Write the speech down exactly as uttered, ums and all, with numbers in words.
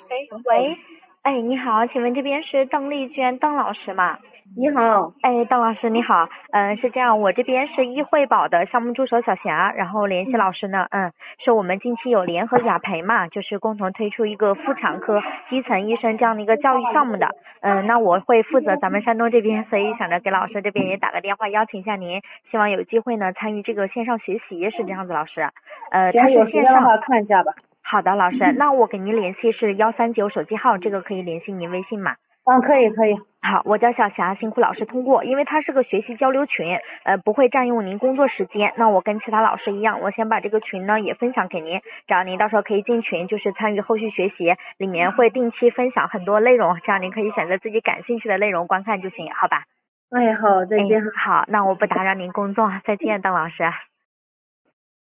哎，喂，哎，你好，请问这边是邓丽娟邓老师吗？ 你好。 哎，邓老师你好，嗯，是这样，我这边是易惠宝的项目助手小霞，然后联系嗯， 老师呢，嗯，是我们近期有联合雅培嘛，就是共同推出一个妇产科基层医生这样的一个教育项目的，嗯，那我会负责咱们山东这边，所以想着给老师这边也打个电话邀请一下您，希望有机会呢参与这个线上学习，是这样子，老师，呃，它行， 是有时线上。 间的话看一下吧。 好的，老师，那我给您联系是幺三九手机号，这个可以联系您微信吗？ 嗯，可以可以。 好，我叫小霞，辛苦老师通过，因为它是个学习交流群，呃，不会占用您工作时间。那我跟其他老师一样，我先把这个群呢也分享给您，这样您到时候可以进群，就是参与后续学习，里面会定期分享很多内容，这样您可以选择自己感兴趣的内容观看就行，好吧？ 哎，好，再哎， 见。 好，那我不打扰您工作，再见，邓老师。